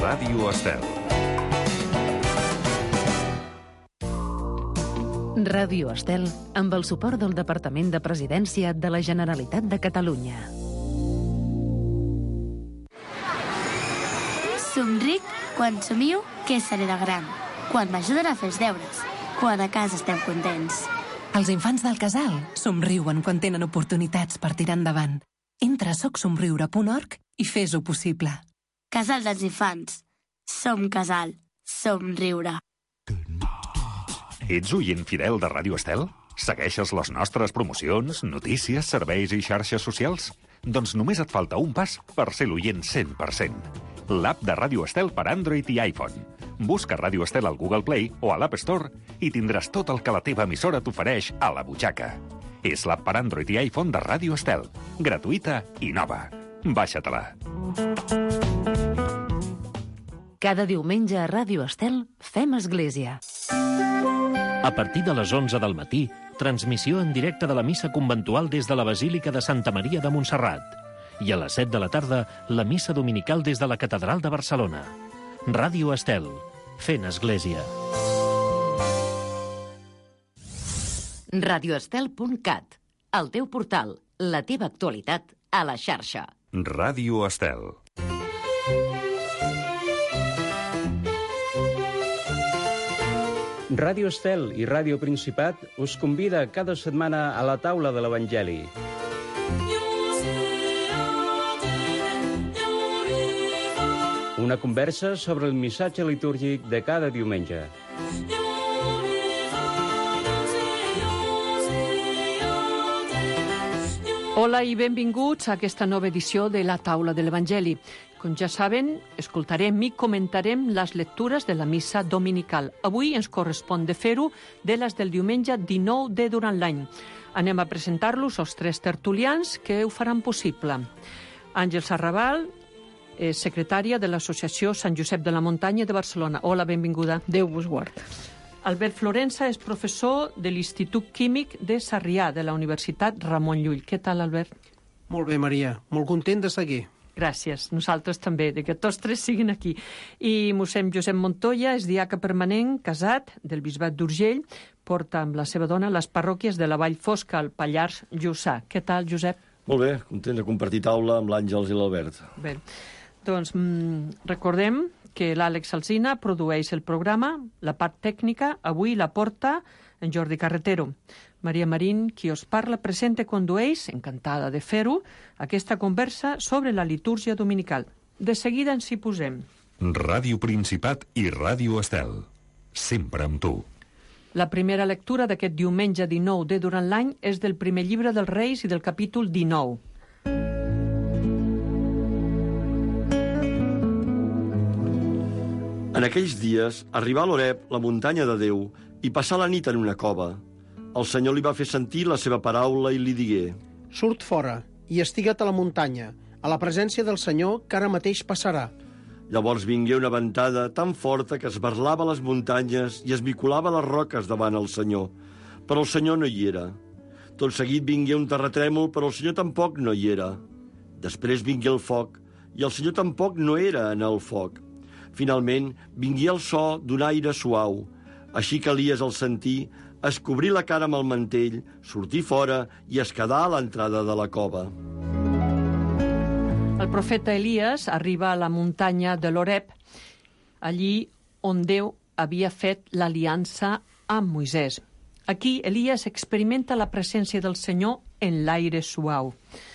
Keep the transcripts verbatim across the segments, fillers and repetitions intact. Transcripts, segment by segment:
Ràdio Estel. Ràdio Estel, amb el suport del Departament de Presidència de la Generalitat de Catalunya. Somric quan somio què seré de gran, quan m'ajuden a fer els deures, quan a casa estem contents. Els infants del casal somriuen quan tenen oportunitats per tirar endavant. Entra a soc somriure punt org i fes-ho possible. Casal dels infants. Som casal. Somriure. Ets oient fidel de Ràdio Estel? Segueixes les nostres promocions, notícies, serveis i xarxes socials? Doncs només et falta un pas per ser l'oient cent per cent. L'app de Ràdio Estel per Android i iPhone. Busca Ràdio Estel al Google Play o a l'App Store i tindràs tot el que la teva emissora t'ofereix a la butxaca. És l'app per Android i iPhone de Ràdio Estel. Gratuïta i nova. Baixa-te-la. Cada diumenge a Ràdio Estel fem església. A partir de les onze del matí, transmissió en directe de la missa conventual des de la Basílica de Santa Maria de Montserrat. I a les set de la tarda, la missa dominical des de la Catedral de Barcelona. Ràdio Estel, fent església. radioestel punt cat, el teu portal, la teva actualitat a la xarxa. Ràdio Estel. Ràdio Estel i Ràdio Principat us convida cada setmana a la taula de l'Evangeli. Una conversa sobre el missatge litúrgic de cada diumenge. Hola i benvinguts a aquesta nova edició de la Taula de l'Evangeli. Com ja saben, escoltarem i comentarem les lectures de la missa dominical. Avui ens correspon de fer-ho de les del diumenge dinou de durant l'any. Anem a presentar-los els tres tertulians que ho faran possible. Àngels Arrabal, és secretària de l'Associació Sant Josep de la Muntanya de Barcelona. Hola, benvinguda. Déu vos guard. Albert Florensa és professor de l'Institut Químic de Sarrià, de la Universitat Ramon Llull. Què tal, Albert? Molt bé, Maria. Molt content d'estar aquí. Gràcies. Nosaltres també, de que tots tres siguin aquí. I mossèn Josep Montoya és diaca permanent, casat, del Bisbat d'Urgell, porta amb la seva dona les parròquies de la Vall Fosca, al Pallars Jussà. Què tal, Josep? Molt bé, content de compartir taula amb l'Àngels i l'Albert. Bé, doncs mm, recordem que l'Àlex Alsina produeix el programa, la part tècnica, avui la porta en Jordi Carretero. Maria Marín, qui us parla, presenta i condueix, encantada de fer-ho, aquesta conversa sobre la litúrgia dominical. De seguida ens hi posem. Ràdio Principat i Ràdio Estel. Sempre amb tu. La primera lectura d'aquest diumenge dinou de durant l'any és del primer llibre dels Reis i del capítol dinou. En aquells dies, arribà a l'Horeb, la muntanya de Déu, i passà la nit en una cova. El Senyor li va fer sentir la seva paraula i li digué: Surt fora i estigua't a la muntanya, a la presència del Senyor, que ara mateix passarà. Llavors vingué una ventada tan forta que esbarlava les muntanyes i esmicolava les roques davant el Senyor. Però el Senyor no hi era. Tot seguit vingué un terratrèmol, però el Senyor tampoc no hi era. Després vingué el foc, i el Senyor tampoc no era en el foc. Finalment, vingué el so d'un aire suau. Així que Elies el sentí, es cobrí la cara amb el mantell, sortí fora i es quedà a l'entrada de la cova. El profeta Elies arriba a la muntanya de l'Horeb, allí on Déu havia fet l'aliança amb Moisès. Aquí Elies experimenta la presència del Senyor en l'aire suau.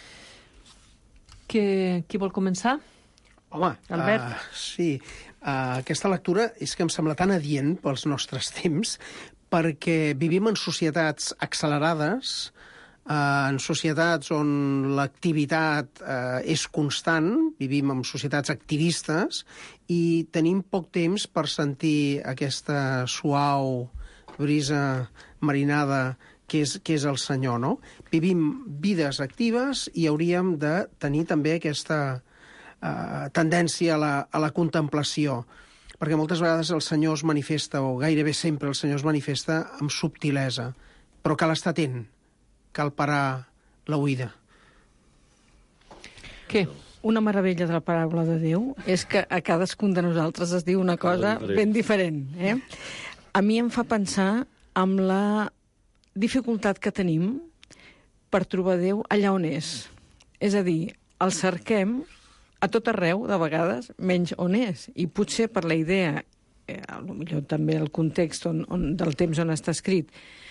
Que, qui vol començar? Home, Albert? Uh, sí, uh, aquesta lectura és que em sembla tan adient pels nostres temps, perquè vivim en societats accelerades, uh, en societats on l'activitat uh, és constant, vivim en societats activistes, i tenim poc temps per sentir aquesta suau brisa marinada que és, que és el Senyor, no? Vivim vides actives i hauríem de tenir també aquesta Uh, tendència a la, a la contemplació, perquè moltes vegades el Senyor es manifesta, o gairebé sempre el Senyor es manifesta amb subtilesa, però cal estar atent, cal parar l'oïda. Què? una meravella de la paraula de Déu és que a cadascun de nosaltres es diu una cosa ben diferent. Eh? A mi em fa pensar amb la dificultat que tenim per trobar Déu allà on és. És a dir, el cerquem a tot arreu, de vegades, menys on és. I potser per la idea, eh, potser també el context on, on, del temps on està escrit,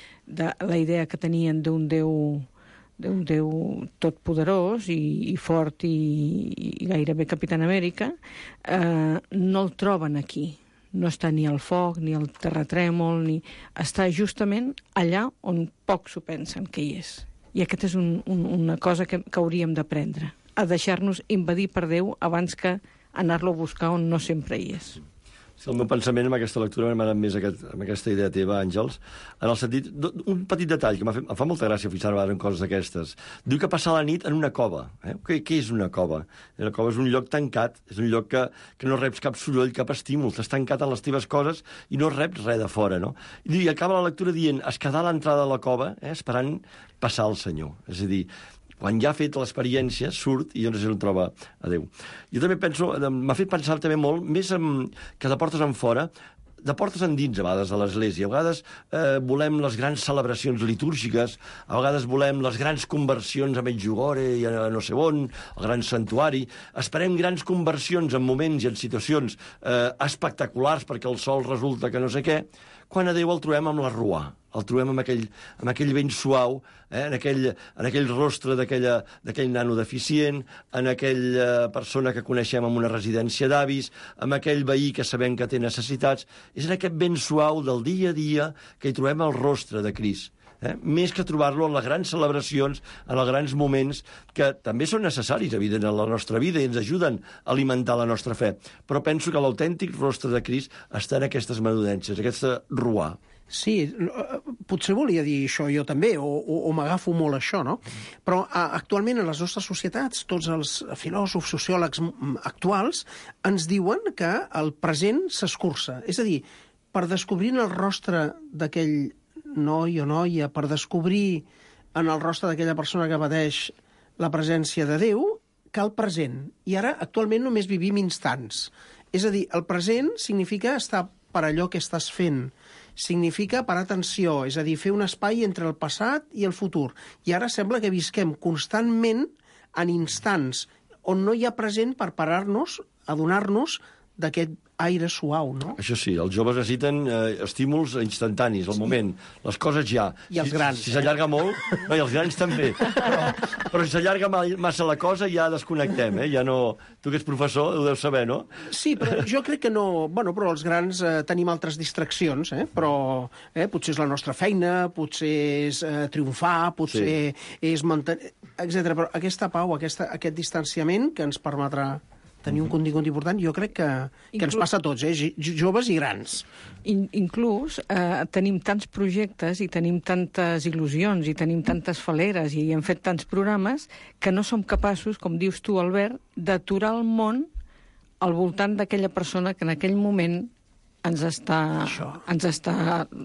de la idea que tenien d'un Déu d'un Déu totpoderós i, i fort i, i gairebé Capitán Amèrica, eh, no el troben aquí. No està ni al foc, ni al terratrèmol, ni... està justament allà on pocs ho pensen que hi és. I aquesta és un, un, una cosa que, que hauríem d'aprendre, a deixar-nos invadir per Déu abans que anar-lo a buscar on no sempre hi és. Sí, el meu pensament amb aquesta lectura m'ha anat més aquest, amb aquesta idea teva, Àngels, en el sentit, un petit detall que fet, em fa molta gràcia fixar-me en coses d'aquestes. Diu que passa la nit en una cova. Eh? Què, què és una cova? Una cova és un lloc tancat, és un lloc que, que no reps cap soroll, cap estímul, estàs tancat en les teves coses i no reps res de fora, no? I, i acaba la lectura dient, es quedà a l'entrada de la cova, eh, esperant passar el Senyor. És a dir, quan ja ha fet l'experiència, surt i llavors el troba a Déu. Jo també penso, m'ha fet pensar també molt, més en, que de portes en fora, de portes endins, a vegades, de l'Església. A vegades eh, volem les grans celebracions litúrgiques, a vegades volem les grans conversions a Medjugorje i a no sé on, al gran santuari. Esperem grans conversions en moments i en situacions eh, espectaculars perquè el sol resulta que no sé què, quan a Déu el trobem amb la rua, el trobem amb aquell, amb aquell vent suau, eh, en, aquell, en aquell rostre d'aquell nano deficient, en aquella persona que coneixem en una residència d'avis, amb aquell veí que sabem que té necessitats. És en aquest vent suau del dia a dia que hi trobem el rostre de Crist. Eh? Més que trobar-lo en les grans celebracions, en els grans moments, que també són necessaris, evident, en la nostra vida i ens ajuden a alimentar la nostra fe. Però penso que l'autèntic rostre de Crist està en aquestes menudències, aquesta rua. Sí, potser volia dir això jo també, o, o, o m'agafo molt això, no? Però a, actualment en les nostres societats, tots els filòsofs, sociòlegs actuals ens diuen que el present s'escurça. És a dir, per descobrir el rostre d'aquell noi o noia, per descobrir en el rostre d'aquella persona que pateix la presència de Déu, cal present. I ara, actualment, només vivim instants. És a dir, el present significa estar per allò que estàs fent. Significa parar atenció, és a dir, fer un espai entre el passat i el futur. I ara sembla que visquem constantment en instants on no hi ha present per parar-nos, adonar-nos d'aquest aire suau, no? Això sí, els joves necessiten eh, estímuls instantanis, al moment, les coses ja. I els grans. Si s'allarga eh? molt, no, i els grans també. Però, però si s'allarga massa la cosa ja desconnectem, eh? Ja no... Tu que ets professor ho deus saber, no? Sí, però jo crec que no... Bueno, però els grans eh, tenim altres distraccions, eh? Però eh, potser és la nostra feina, potser és eh, triomfar, potser sí. és mantenir... etcètera. Però aquesta pau, aquesta, aquest distanciament que ens permetrà tenir un contingut important, jo crec que, que Inclús, ens passa a tots, eh? Joves i grans. In, inclús eh, tenim tants projectes i tenim tantes il·lusions i tenim tantes faleres i hem fet tants programes que no som capaços, com dius tu, Albert, d'aturar el món al voltant d'aquella persona que en aquell moment ens està, ens està...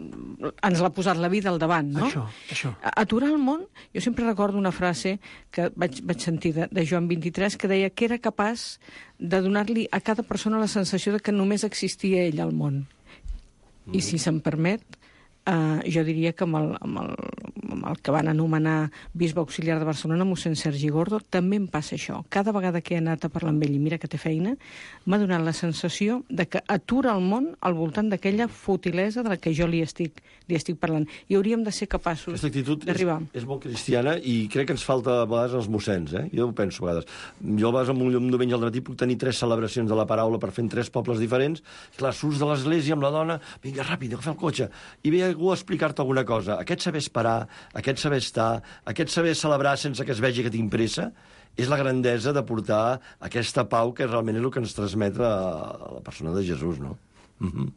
ens l'ha posat la vida al davant, no? Això, això. Aturar el món, jo sempre recordo una frase que vaig, vaig sentir de, de Joan vint-i-tres que deia que era capaç de donar-li a cada persona la sensació de que només existia ell al món. Mm. I si se'm permet, Uh, jo diria que amb el, amb, el, amb el que van anomenar bisbe auxiliar de Barcelona, mossèn Sergi Gordo, també em passa això. Cada vegada que he anat a parlar amb ell i mira que té feina, m'ha donat la sensació de que atura el món al voltant d'aquella futilesa de la que jo li estic, li estic parlant. I hauríem de ser capaços d'arribar. És, és molt cristiana i crec que ens falta a vegades els mossens, eh? Jo ho penso a vegades. Jo a vegades un, un diumenge al matí puc tenir tres celebracions de la paraula per fer en tres pobles diferents. Clar, surts de l'església amb la dona, vinga, ràpid, agafa el cotxe, i ve algú a explicar-te alguna cosa. Aquest saber esperar, aquest saber estar, aquest saber celebrar sense que es vegi que tinc pressa, és la grandesa de portar aquesta pau que realment és el que ens transmet a la persona de Jesús, no? Mm-hmm.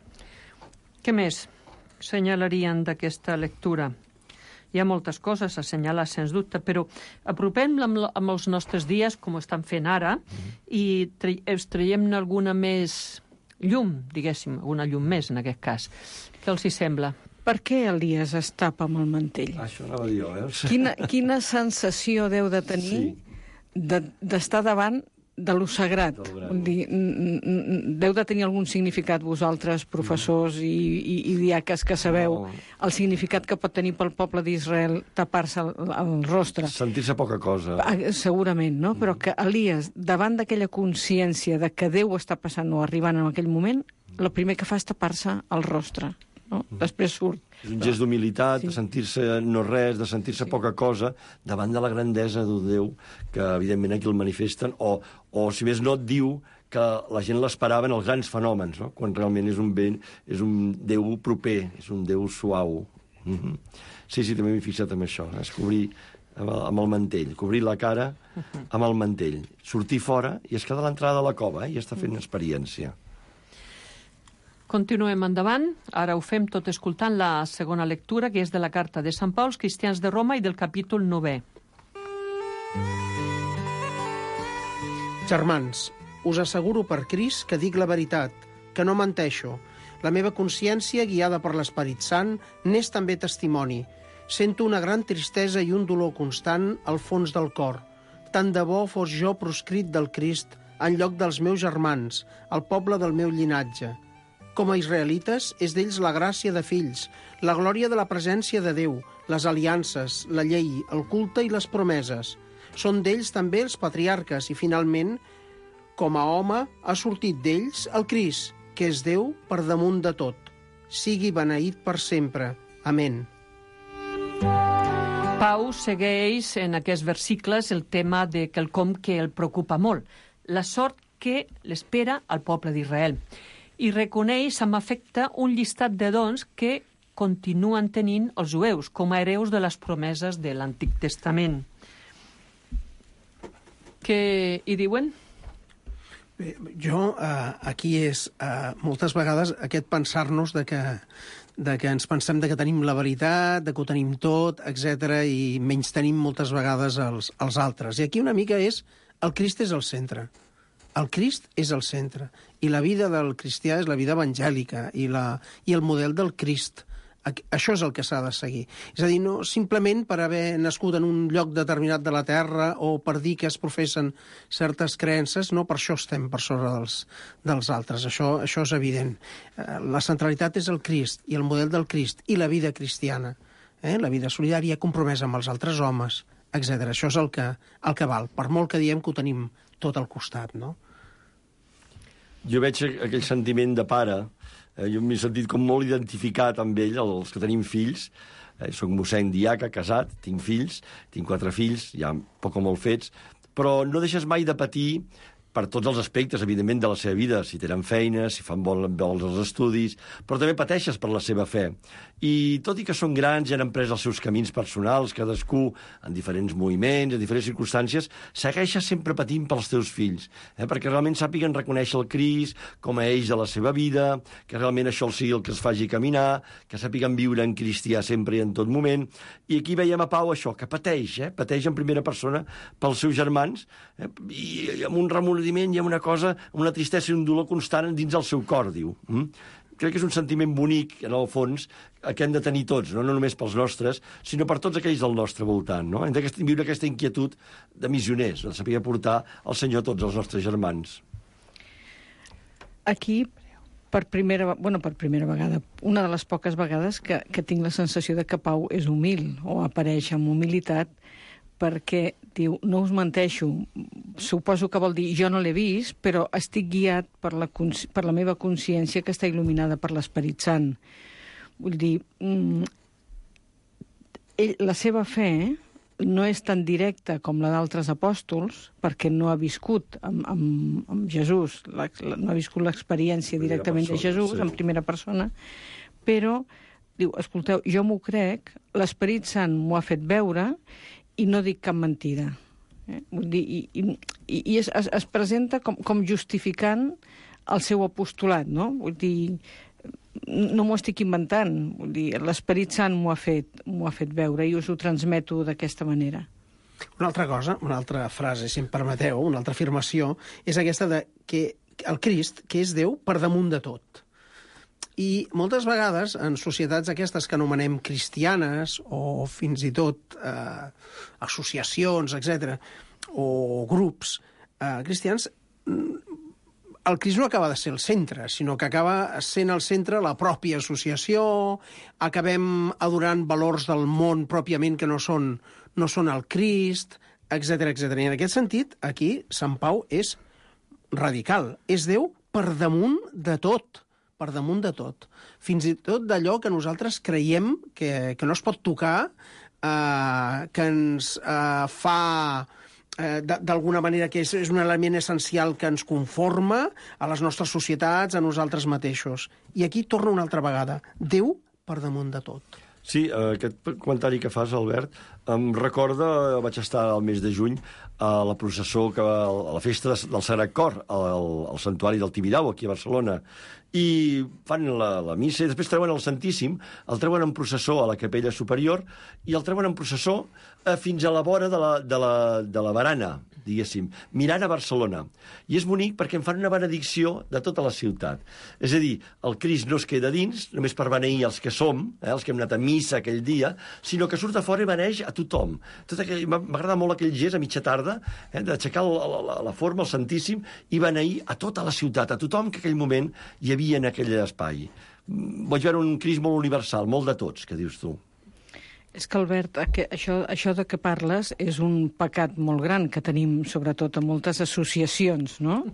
Què més senyalarien d'aquesta lectura? Hi ha moltes coses a assenyalar, sens dubte, però apropem-la amb, amb els nostres dies, com ho estan fent ara, mm-hmm. i tre extraiem-ne alguna més llum, diguéssim, una llum més, en aquest cas. Què els hi sembla? Per què Elies es tapa amb el mantell? Això anava a dir jo, eh? Quina, quina sensació deu de tenir sí. d'estar de, davant de lo sagrat. Vull dir, deu de tenir algun significat vosaltres, professors i, i, i diaques, que sabeu el significat que pot tenir pel poble d'Israel tapar-se el, el rostre. Sentir-se poca cosa. Segurament, no? Però que Elies, davant d'aquella consciència de que Déu està passant o arribant en aquell moment, el primer que fa és tapar-se el rostre. No? Després surt. És un gest d'humilitat, sí. De sentir-se no res, de sentir-se sí. Poca cosa, davant de la grandesa d'un Déu, que evidentment aquí el manifesten, o, o si més no et diu que la gent l'esperava en els grans fenòmens, no? Quan realment és un, ben, és un Déu proper, és un Déu suau. Mm-hmm. Sí, sí, també m'he fixat en això, és cobrir amb el, amb el mantell, cobrir la cara amb el mantell, sortir fora i es queda a l'entrada de la cova, eh? I està fent experiència. Continuem endavant. Ara ho fem tot escoltant la segona lectura, que és de la carta de Sant Pau als cristians de Roma i del capítol novè. Germans, us asseguro per Crist que dic la veritat, que no menteixo. La meva consciència, guiada per l'Esperit Sant, n'és també testimoni. Sento una gran tristesa i un dolor constant al fons del cor. Tant de bo fos jo proscrit del Crist en lloc dels meus germans, el poble del meu llinatge. Com a israelites, és d'ells la gràcia de fills, la glòria de la presència de Déu, les aliances, la llei, el culte i les promeses. Són d'ells també els patriarques i, finalment, com a home, ha sortit d'ells el Crist, que és Déu per damunt de tot. Sigui beneït per sempre. Amén. Pau segueix en aquests versicles el tema de quelcom que el preocupa molt, la sort que l'espera al poble d'Israel. I reconeix amb afecte un llistat de dons que continuen tenint els jueus com a hereus de les promeses de l'Antic Testament. Què hi diuen? Bé, jo, eh, aquí és eh, moltes vegades aquest pensar-nos de que, de que ens pensem de que tenim la veritat, de que ho tenim tot, etcètera, i menys tenim moltes vegades els, els altres. I aquí una mica és, el Crist és el centre. El Crist és el centre, i la vida del cristià és la vida evangèlica, i, la, i el model del Crist. Això és el que s'ha de seguir. És a dir, no simplement per haver nascut en un lloc determinat de la Terra o per dir que es professen certes creences, no per això estem per sobre dels, dels altres. Això, això és evident. La centralitat és el Crist, i el model del Crist, i la vida cristiana, eh? La vida solidària compromesa amb els altres homes, etcètera. Això és el que, el que val, per molt que diem que ho tenim tot al costat, no? Jo veig aquell sentiment de pare, eh, jo m'he sentit com molt identificat amb ell, els que tenim fills. Eh, soc mossèn diaca, casat, tinc fills, tinc quatre fills, ja poc o molt fets, però no deixes mai de patir per tots els aspectes, evidentment, de la seva vida, si tenen feina, si fan bons els estudis, però també pateixes per la seva fe. I tot i que són grans, ja han pres els seus camins personals, cadascú en diferents moviments, en diferents circumstàncies, segueixes sempre patint pels teus fills, eh? Perquè realment sàpiguen reconèixer el Crist com a eix de la seva vida, que realment això sigui el que els faci caminar, que sàpiguen viure en cristià sempre i en tot moment. I aquí veiem a Pau això, que pateix, eh? Pateix en primera persona pels seus germans, eh? I amb un remordiment i amb una cosa, una tristesa i un dolor constant dins el seu cor, diu. Mm? Crec que és un sentiment bonic, en el fons, que hem de tenir tots, no, no només pels nostres, sinó per tots aquells del nostre voltant, no? Hem de viure aquesta inquietud de missioners, de saber portar el Senyor a tots els nostres germans. Aquí, per primera, bueno, per primera vegada, una de les poques vegades que, que tinc la sensació de que Pau és humil, o apareix amb humilitat, perquè diu, no us menteixo, suposo que vol dir, jo no l'he vist, però estic guiat per la, per la meva consciència que està il·luminada per l'Esperit Sant. Vull dir, mm, ell, la seva fe no és tan directa com la d'altres apòstols, perquè no ha viscut amb, amb, amb Jesús, la, la, no ha viscut l'experiència directament persona, de Jesús, sí. En primera persona, però diu, escolteu, jo m'ho crec, l'Esperit Sant m'ho ha fet veure, i no dic cap mentida. Eh? Vull dir, i, i, i es, es, es presenta com, com justificant el seu apostolat, no? Vull dir, no m'ho estic inventant. Vull dir, l'Esperit Sant m'ho ha fet, m'ho ha fet veure i us ho transmeto d'aquesta manera. Una altra cosa, una altra frase, si em permeteu, una altra afirmació, és aquesta de que el Crist, que és Déu per damunt de tot. I moltes vegades, en societats aquestes que anomenem cristianes, o fins i tot eh, associacions, etcètera, o grups eh, cristians, el Crist no acaba de ser el centre, sinó que acaba sent el centre la pròpia associació, acabem adorant valors del món pròpiament que no són, no són el Crist, etcètera, etcètera. I en aquest sentit, aquí, Sant Pau és radical. És Déu per damunt de tot, per damunt de tot. Fins i tot d'allò que nosaltres creiem que, que no es pot tocar, eh, que ens eh, fa... Eh, d'alguna manera que és, és un element essencial que ens conforma a les nostres societats, a nosaltres mateixos. I aquí torna una altra vegada. Déu per damunt de tot. Sí, aquest comentari que fas, Albert, em recorda, vaig estar al mes de juny a la processó, que, a la festa del Sagrat Cor, al, al Santuari del Tibidabo, aquí a Barcelona, i fan la, la missa i després treuen el Santíssim, el treuen en processó a la capella superior i el treuen en processó eh, fins a la vora de la, de la, de la barana, diguéssim, mirant a Barcelona. I és bonic perquè en fan una benedicció de tota la ciutat. És a dir, el Crist no es queda dins, només per beneir els que som, eh, els que hem anat a missa aquell dia, sinó que surt a fora i beneix a tothom. Tot aquell, m'agrada molt aquell gest a mitja tarda, eh, d'aixecar la, la, la forma, el Santíssim, i beneir a tota la ciutat, a tothom que en aquell moment hi havia en aquell espai. Vaig veure un Crist molt universal, molt de tots, que dius tu. És que, Albert, això, això de què parles és un pecat molt gran que tenim, sobretot, a moltes associacions, no?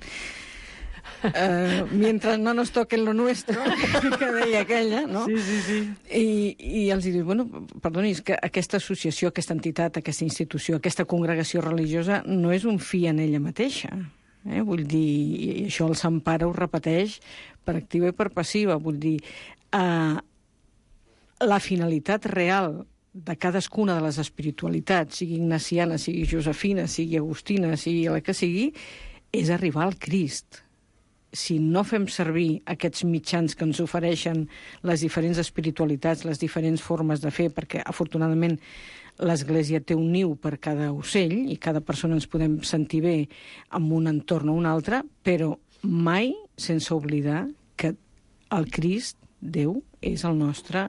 Uh, mientras no nos toquen lo nuestro, que deia aquella, no? Sí, sí, sí. I, i els dius, bueno, perdoni, és que aquesta associació, aquesta entitat, aquesta institució, aquesta congregació religiosa no és un fi en ella mateixa. Eh? Vull dir, i això el Sant Pare ho repeteix per activa i per passiva. Vull dir, uh, la finalitat real de cadascuna de les espiritualitats, sigui ignaciana, sigui josefina, sigui agustina, sigui la que sigui, és arribar al Crist. Si no fem servir aquests mitjans que ens ofereixen les diferents espiritualitats, les diferents formes de fer, perquè afortunadament l'Església té un niu per cada ocell i cada persona ens podem sentir bé en un entorn o un altre, però mai sense oblidar que el Crist, Déu, és el nostre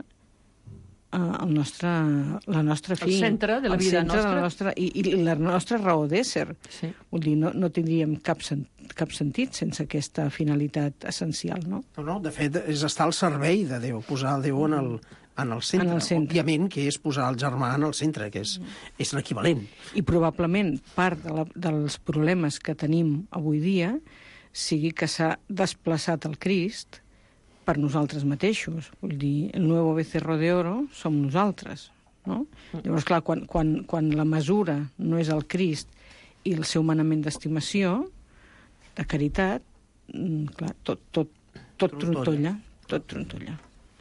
el nostre, la nostra fi. El centre de la vida nostra. La nostra i, I la nostra raó d'ésser. Sí. Vull dir, no, no tindríem cap, sen, cap sentit sense aquesta finalitat essencial, no? No, no, de fet, és estar al servei de Déu, posar Déu en el, en el centre. En el centre. Òbviament que és posar el germà en el centre, que és, és l'equivalent. I probablement part de la, dels problemes que tenim avui dia sigui que s'ha desplaçat el Crist per nosaltres mateixos. Vull dir, el nuevo becerro de oro som nosaltres, no? Llavors, clar, quan, quan, quan la mesura no és el Crist i el seu manament d'estimació, de caritat, clar, tot, tot, tot trontolla, tot trontolla.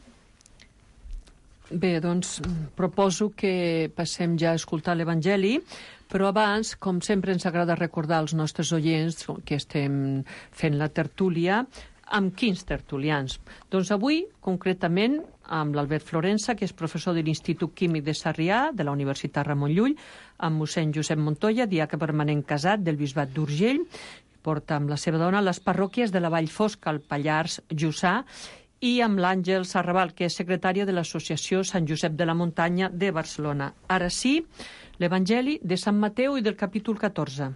Bé, doncs, proposo que passem ja a escoltar l'Evangeli, però abans, com sempre ens agrada recordar als nostres oients que estem fent la tertúlia, amb quins tertulians? Doncs avui, concretament, amb l'Albert Florensa, que és professor de l'Institut Químic de Sarrià, de la Universitat Ramon Llull, amb mossèn Josep Montoya, diaca permanent casat del Bisbat d'Urgell, porta amb la seva dona les parròquies de la Vall Fosca, el Pallars Jussà, i amb l'Àngel Sarrabal, que és secretària de l'Associació Sant Josep de la Muntanya de Barcelona. Ara sí, l'Evangeli de Sant Mateu i del capítol catorze.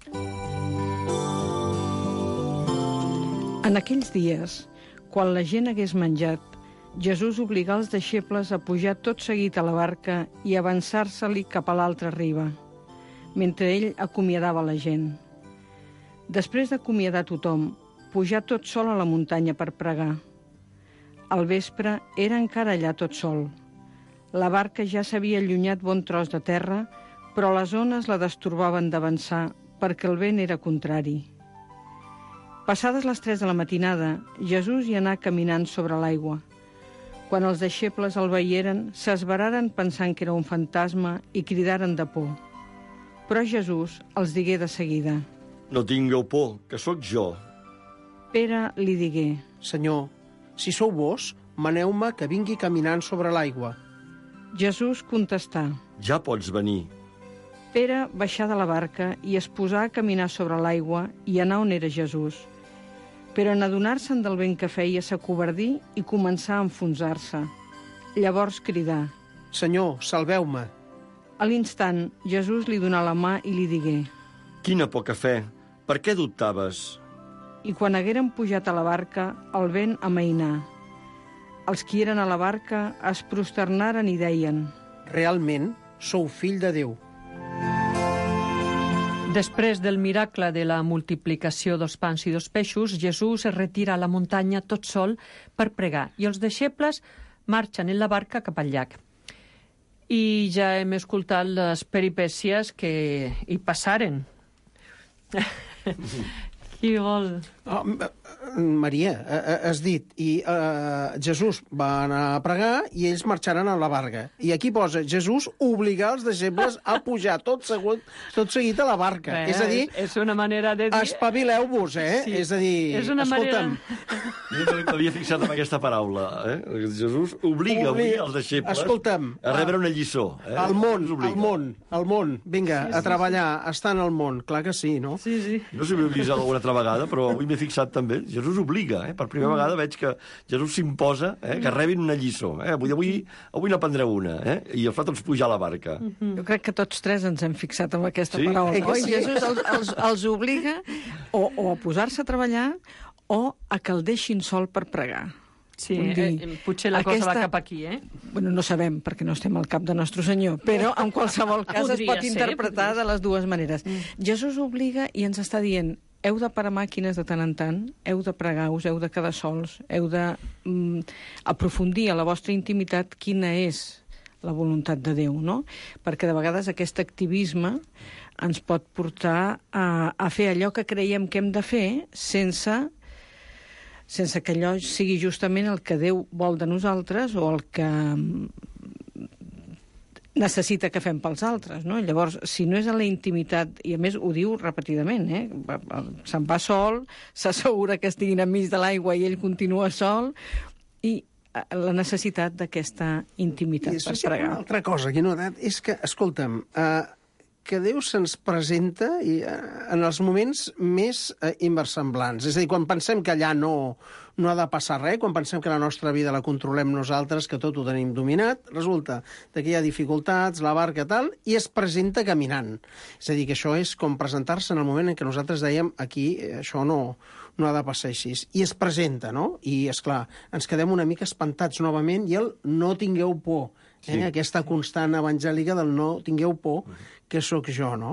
En aquells dies, quan la gent hagués menjat, Jesús obligà els deixebles a pujar tot seguit a la barca i avançar-se-li cap a l'altra riba, mentre ell acomiadava la gent. Després d'acomiadar tothom, pujà tot sol a la muntanya per pregar. Al vespre era encara allà tot sol. La barca ja s'havia allunyat bon tros de terra, però les ones la destorbaven d'avançar perquè el vent era contrari. Passades les tres de la matinada, Jesús hi anà caminant sobre l'aigua. Quan els deixebles el veieren, s'esveraren pensant que era un fantasma i cridaren de por. Però Jesús els digué de seguida. No tingueu por, que sóc jo. Pere li digué. Senyor, si sou vos, maneu-me que vingui caminant sobre l'aigua. Jesús contestà. Ja pots venir. Pere baixà de la barca i es posà a caminar sobre l'aigua i anar on era Jesús. Però en adonar-se'n del vent que feia s'acovardí i començà a enfonsar-se. Llavors cridà. Senyor, salveu-me. A l'instant, Jesús li donà la mà i li digué. Quina poca fe! Per què dubtaves? I quan hagueren pujat a la barca, el vent amainà. Els qui eren a la barca es prosternaren i deien: Realment sou fill de Déu. Després del miracle de la multiplicació dels pans i dels peixos, Jesús es retira a la muntanya tot sol per pregar i els deixebles marxen en la barca cap al llac. I ja hem escoltat les peripècies que hi passaren. Qui vol? Oh, Maria, has dit, i uh, Jesús va anar a pregar i ells marxaran a la barca. I aquí posa, Jesús obligar els deixebles a pujar tot, segut, tot seguit a la barca. Bé, és a dir, és una manera de dir... espavileu-vos, eh? Sí. És a dir, és una escolta'm... manera... Jo m'havia fixat en aquesta paraula, eh? Jesús obliga, obliga els deixebles escolta'm, a rebre una lliçó. Eh? El món, el món, el món, vinga, sí, sí, a treballar, sí. a estar en el món, clar que sí, no? Sí, sí. No sé si m'he vist alguna altra vegada, però avui m'he fixat també. Jesús obliga, eh? Per primera mm. vegada veig que Jesús s'imposa, eh? que rebin una lliçó. Eh? Avui, avui, avui n'aprendreu una, eh? I el fa tots pujar a la barca. Mm-hmm. Jo crec que tots tres ens hem fixat en aquesta sí? paraula. Eh Oi? sí? Jesús els, els, els obliga o, o a posar-se a treballar o a que el deixin sol per pregar. Sí, eh, potser la aquesta... cosa va cap aquí, eh? Bueno, no sabem, perquè no estem al cap de Nostre Senyor, però en qualsevol cas es pot ser, interpretar podria. de les dues maneres. Mm. Jesús obliga i ens està dient: heu de parar màquines de tant en tant, heu de pregar, us heu de quedar sols, heu de mm, aprofundir a la vostra intimitat quina és la voluntat de Déu, no? Perquè de vegades aquest activisme ens pot portar a, a fer allò que creiem que hem de fer sense... sense que allò sigui justament el que Déu vol de nosaltres o el que necessita que fem pels altres, no? Llavors, si no és en la intimitat, i a més ho diu repetidament, eh? Se'n va sol, s'assegura que estiguin enmig de l'aigua i ell continua sol, i la necessitat d'aquesta intimitat I per pregar. Una altra cosa que he notat és que, escolta'm, eh, que Déu se'ns presenta i, eh, en els moments més eh, inversemblants. És a dir, quan pensem que allà no, no ha de passar res, quan pensem que la nostra vida la controlem nosaltres, que tot ho tenim dominat, resulta que hi ha dificultats, la barca tal, i es presenta caminant. És a dir, que això és com presentar-se en el moment en què nosaltres dèiem aquí eh, això no, no ha de passar així. I es presenta, no? I, és clar, ens quedem una mica espantats novament i el no tingueu por. Eh? Sí. Aquesta constant evangèlica del no tingueu por, que sóc jo, no?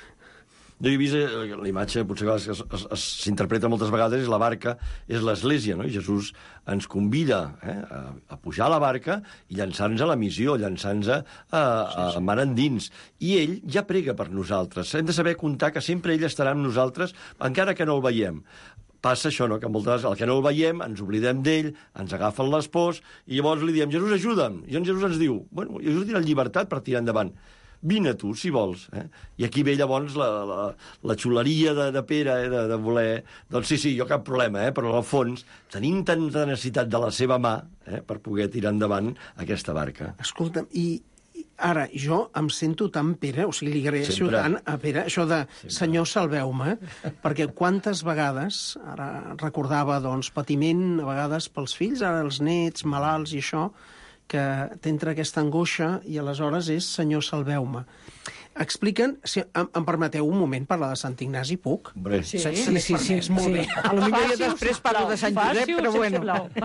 Jo he vist eh, la imatge, potser que s'interpreta moltes vegades, és la barca, és l'església, no? I Jesús ens convida eh, a, a pujar a la barca i llançar-nos a la missió, llançar-nos a, a, a mar endins. I ell ja prega per nosaltres. Hem de saber comptar que sempre ell estarà amb nosaltres, encara que no el veiem. Passa això, no?, que moltes vegades el que no el veiem, ens oblidem d'ell, ens agafen les pors, i llavors li diem, Jesús, ajuda'm. I en Jesús ens diu, bueno, Jesús tindrà llibertat per tirar endavant. Vine tu, si vols. Eh? I aquí ve llavors la, la, la xuleria de, de Pere, eh, de, de voler... Doncs sí, sí, jo cap problema, eh? Però al fons tenim tanta necessitat de la seva mà eh, per poder tirar endavant aquesta barca. Escolta'm, i ara, jo em sento tan Pere, o sigui, li agraeixo Sempre. tant a Pere, això de Sempre. Senyor, salveu-me, perquè quantes vegades, ara recordava, doncs, patiment, a vegades pels fills, ara els nets, malalts i això, que t'entra aquesta angoixa i aleshores és Senyor, salveu-me. Expliquen, si em, em permeteu un moment parlar de Sant Ignasi, puc? Hombre. Sí, sí, sí, sí, sí, molt bé. A lo millor jo després parlo de Sant Josep, però bueno.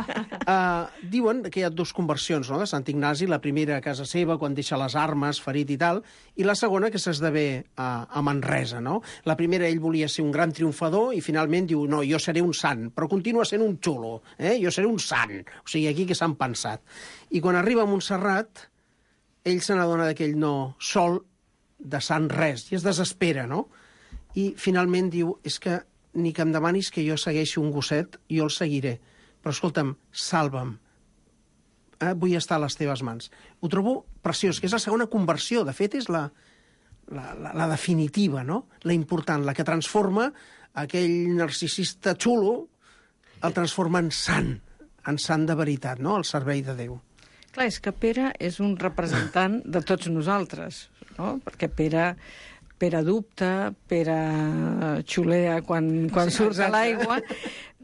Uh, diuen que hi ha dues conversions, no?, de Sant Ignasi, la primera a casa seva, quan deixa les armes, ferit i tal, i la segona que s'esdevé a, a Manresa, no? La primera ell volia ser un gran triomfador i finalment diu, no, jo seré un sant, però continua sent un xulo, eh? Jo seré un sant. O sigui, aquí que s'han pensat. I quan arriba a Montserrat, ell se n'adona d'aquell no sol, de sant res, i es desespera, no? I finalment diu, és que ni que em demanis que jo segueixi un gosset, jo el seguiré. Però escolta'm, salva'm. Eh, vull estar a les teves mans. Ho trobo preciós, que és la segona conversió. De fet, és la, la, la, la definitiva, no? La important, la que transforma aquell narcisista xulo, el transforma en sant, en sant de veritat, no?, al servei de Déu. Clar, és que Pere és un representant de tots nosaltres, no? Perquè Pere, Pere dubta, Pere xulea quan, quan Sí, surt a exacte. l'aigua,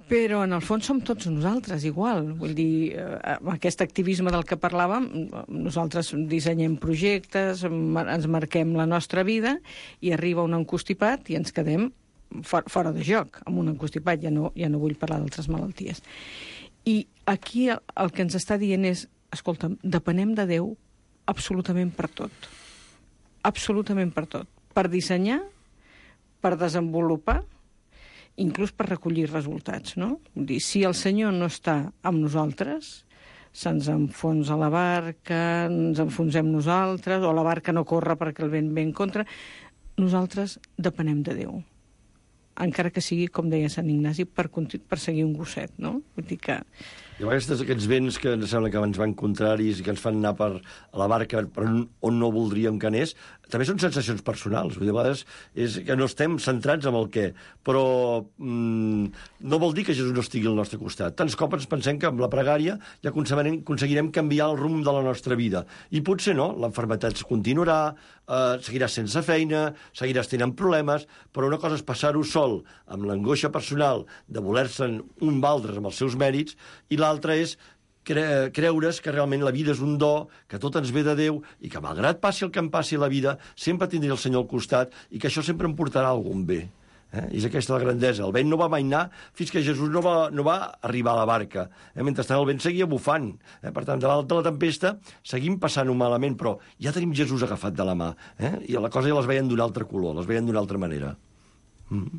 Però, en el fons, som tots nosaltres, igual. Vull dir, amb aquest activisme del que parlàvem, nosaltres dissenyem projectes, ens marquem la nostra vida, i arriba un encostipat i ens quedem fora de joc, amb un encostipat. Ja no, ja no vull parlar d'altres malalties. I aquí el, el que ens està dient és, escolta, depenem de Déu absolutament per tot. Absolutament per tot. Per dissenyar, per desenvolupar, inclús per recollir resultats, no? Vull dir, si el Senyor no està amb nosaltres, se'ns enfonsa la barca, ens enfonsem nosaltres, o la barca no corre perquè el vent ve en contra. Nosaltres depenem de Déu. Encara que sigui, com deia Sant Ignasi, per, per seguir un gosset, no? Vull dir que... I a vegades aquests vents que ens sembla que ens van contraris i que ens fan anar per a la barca per on no voldríem que anés, també són sensacions personals. Vull dir, a vegades és que no estem centrats en el què, però mm, no vol dir que Jesús no estigui al nostre costat. Tants cops ens pensem que amb la pregària ja aconseguirem, aconseguirem canviar el rumb de la nostra vida. I potser no, l'enfermetat continuarà, eh, seguiràs sense feina, seguiràs tenint problemes, però una cosa és passar-ho sol, amb l'angoixa personal de voler-se'n un valdres amb els seus mèrits, i l'altre és cre creure's que realment la vida és un do, que tot ens ve de Déu i que malgrat passi el que em passi a la vida, sempre tindré el Senyor al costat i que això sempre em portarà algun bé. Eh? I és aquesta la grandesa. El vent no va mainar fins que Jesús no va, no va arribar a la barca. Eh? Mentrestant el vent seguia bufant. Eh? Per tant, davant de la tempesta seguim passant-ho malament, però ja tenim Jesús agafat de la mà. Eh? I la cosa ja les veien d'un altre color, les veien d'una altra manera. Mm.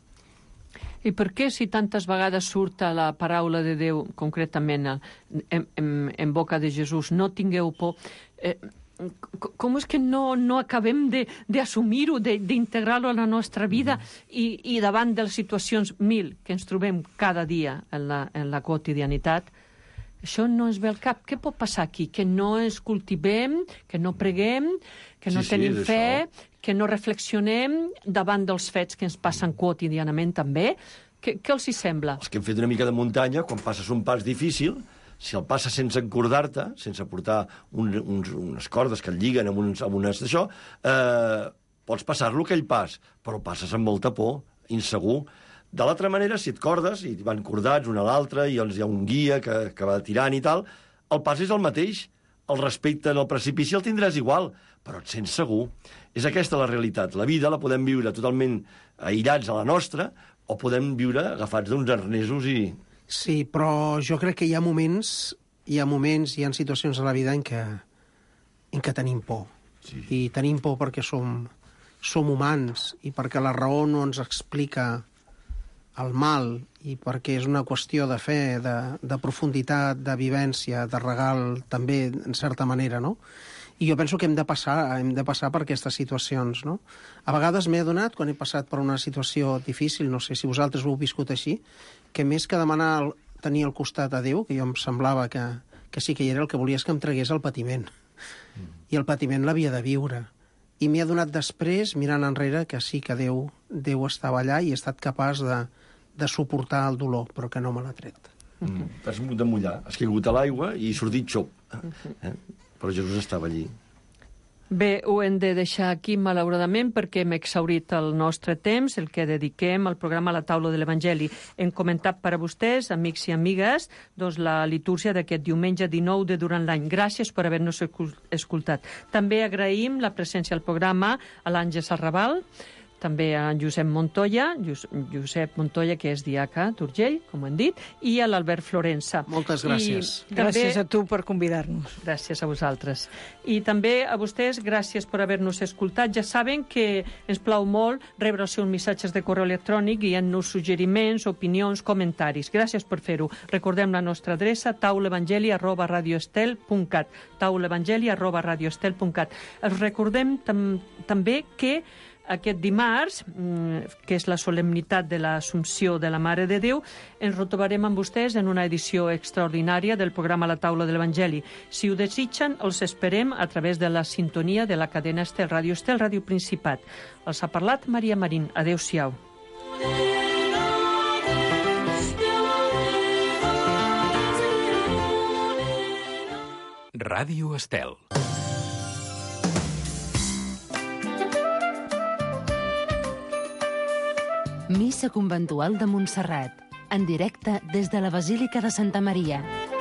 I per què, si tantes vegades surt la paraula de Déu, concretament en, en, en boca de Jesús, no tingueu por, eh, com és que no, no acabem d'assumir-ho, d'integrar-ho a la nostra vida i, i davant de les situacions mil que ens trobem cada dia en la, en la quotidianitat, això no ens ve al cap. Què pot passar aquí? Que no ens cultivem, que no preguem, que no sí, tenim sí, fe, això. Que no reflexionem davant dels fets que ens passen quotidianament també? Què, què els hi sembla? Els que hem fet una mica de muntanya, quan passes un pas difícil, si el passes sense encordar-te, sense portar un, uns, unes cordes que et lliguen amb, uns, amb unes d'això, eh, pots passar-lo aquell pas, però passes amb molta por, insegur. De l'altra manera, si et cordes, i van cordats un a l'altre, i doncs hi ha un guia que, que va tirant i tal, el pas és el mateix. El respecte en el precipici el tindràs igual, però et sents segur. És aquesta la realitat. La vida la podem viure totalment aïllats a la nostra, o podem viure agafats d'uns arnesos i... Sí, però jo crec que hi ha moments, hi ha moments, hi ha situacions a la vida en què, en què tenim por. Sí. I tenim por perquè som, som humans i perquè la raó no ens explica el mal i perquè és una qüestió de fe, de, de profunditat, de vivència, de regal, també, en certa manera, no? I jo penso que hem de passar, hem de passar per aquestes situacions, no? A vegades m'he adonat, quan he passat per una situació difícil, no sé si vosaltres ho heu viscut així, que més que demanar el, tenir al costat a Déu, que jo em semblava que, que sí que hi era, el que volia és que em tragués el patiment. Mm. I el patiment l'havia de viure. I m'he adonat després, mirant enrere, que sí que Déu, Déu estava allà i he estat capaç de, de suportar el dolor, però que no me l'ha tret. Mm. T'has hagut de mullar, has caigut a l'aigua i sortit xop. Eh? Però Jesús estava allí. Bé, ho hem de deixar aquí, malauradament, perquè hem exhaurit el nostre temps, el que dediquem al programa La Taula de l'Evangeli. Hem comentat per a vostès, amics i amigues, doncs la litúrgia d'aquest diumenge dinou de durant l'any. Gràcies per haver-nos escoltat. També agraïm la presència al programa a l'Àngels Arrabal, també a en Josep Montoya, Josep Montoya, que és diaca d'Urgell, com hem dit, i a l'Albert Florença. Moltes gràcies. I gràcies també... a tu per convidar-nos. Gràcies a vosaltres. I també a vostès, gràcies per haver-nos escoltat. Ja saben que ens plau molt rebre els seus missatges de correu electrònic i en-nos suggeriments, opinions, comentaris. Gràcies per fer-ho. Recordem la nostra adreça, taulevangeli arroba radioestel punt cat, taulevangeli arroba radioestel punt cat. Els recordem tam també que aquest dimarts, que és la solemnitat de l'Assumpció de la Mare de Déu, ens retrobarem amb vostès en una edició extraordinària del programa La Taula de l'Evangeli. Si ho desitgen, els esperem a través de la sintonia de la cadena Estel, Ràdio Estel, Ràdio Principat. Els ha parlat Maria Marín. Adéu-siau. Ràdio Estel. Missa conventual de Montserrat. en directe des de la Basílica de Santa Maria.